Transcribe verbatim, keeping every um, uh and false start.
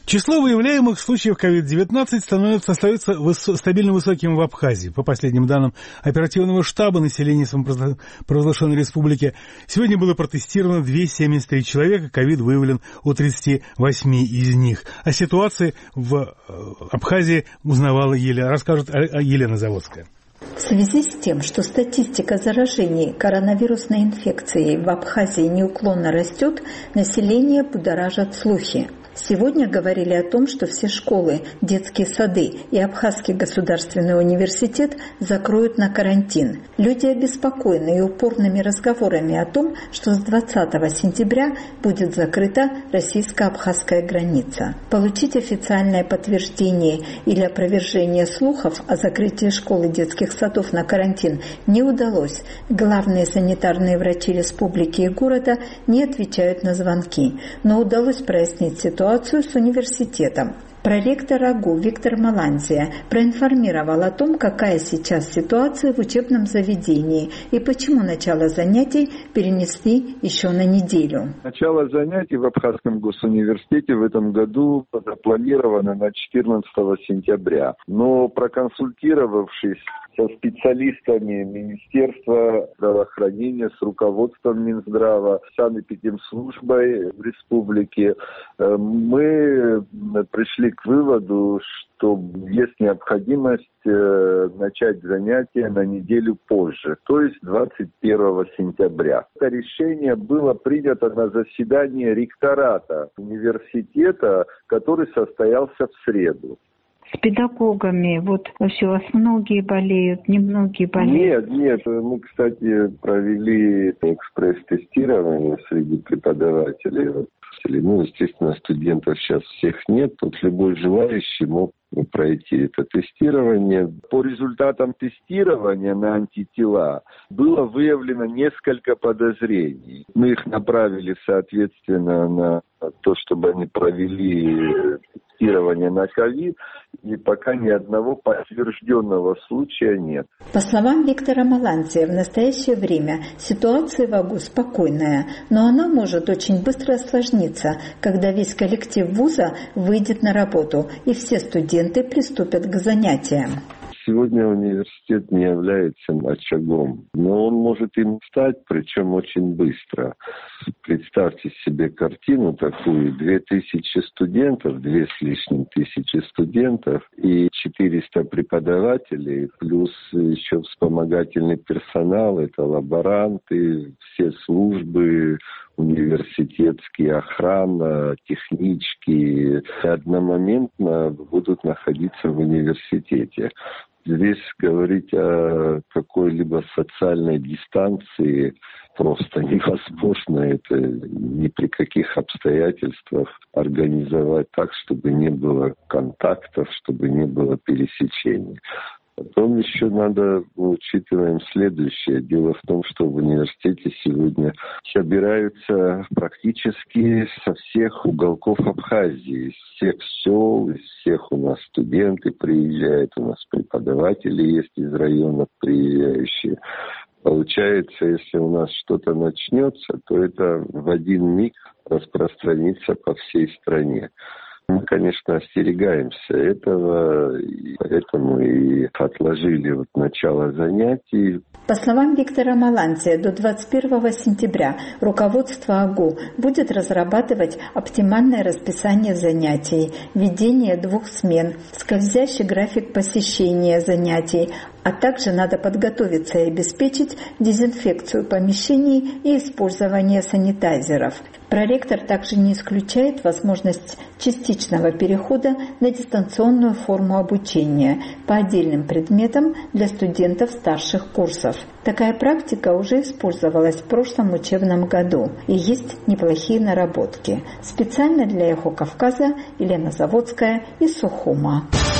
Число выявляемых случаев ковид девятнадцать становится, остается высо- стабильно высоким в Абхазии. По последним данным оперативного штаба населения самопровозглашенной республики, сегодня было протестировано двести семьдесят три человека, ковид выявлен у тридцати восьми из них. О ситуации в Абхазии узнавала Елена, расскажет Елена Заводская. В связи с тем, что статистика заражений коронавирусной инфекцией в Абхазии неуклонно растет, население будоражат слухи. Сегодня говорили о том, что все школы, детские сады и Абхазский государственный университет закроют на карантин. Люди обеспокоены и упорными разговорами о том, что с двадцатого сентября будет закрыта российско-абхазская граница. Получить официальное подтверждение или опровержение слухов о закрытии школ и детских садов на карантин не удалось. Главные санитарные врачи республики и города не отвечают на звонки, но удалось прояснить ситуацию с университетом. Проректор АГУ Виктор Маланзия проинформировал о том, какая сейчас ситуация в учебном заведении и почему начало занятий перенесли еще на неделю. Начало занятий в Абхазском госуниверситете в этом году запланировано на четырнадцатого сентября. Но проконсультировавшись со специалистами Министерства здравоохранения, с руководством Минздрава, санэпидемслужбой в республике, мы пришли к выводу, что есть необходимость начать занятия на неделю позже, то есть двадцать первого сентября. Это решение было принято на заседании ректората университета, который состоялся в среду. С педагогами, вот вообще у вас многие болеют, немногие болеют? Нет, нет, мы, кстати, провели экспресс-тестирование среди преподавателей. Ну, естественно, студентов сейчас всех нет, тут любой желающий мог пройти это тестирование. По результатам тестирования на антитела было выявлено несколько подозрений. Мы их направили, соответственно, на то, чтобы они провели тестирование на ковид, и пока ни одного подтвержденного случая нет. По словам Виктора Маланзия, в настоящее время ситуация в АГУ спокойная, но она может очень быстро осложниться, когда весь коллектив вуза выйдет на работу и все студенты приступят к занятиям. Сегодня университет не является очагом, но он может им стать, причем очень быстро. Представьте себе картину такую: две тысячи студентов, две с лишним тысячи студентов и четыреста преподавателей, плюс еще вспомогательный персонал, это лаборанты, все службы университетские, охрана, технички, одномоментно будут находиться в университете. Здесь говорить о какой-либо социальной дистанции просто невозможно. Это ни при каких обстоятельствах организовать так, чтобы не было контактов, чтобы не было пересечений. Потом еще надо, учитываем следующее. Дело в том, что в университете сегодня собираются практически со всех уголков Абхазии, из всех сел, из всех у нас студенты приезжают, у нас преподаватели есть из районов приезжающие. Получается, если у нас что-то начнется, то это в один миг распространится по всей стране. Мы, конечно, остерегаемся этого, и поэтому и отложили вот начало занятий. По словам Виктора Маланзия, до двадцать первого сентября руководство АГУ будет разрабатывать оптимальное расписание занятий, введение двух смен, скользящий график посещения занятий, а также надо подготовиться и обеспечить дезинфекцию помещений и использование санитайзеров. Проректор также не исключает возможность частичного перехода на дистанционную форму обучения по отдельным предметам для студентов старших курсов. Такая практика уже использовалась в прошлом учебном году, и есть неплохие наработки. Специально для «Эхо Кавказа» Елена Заводская из Сухума.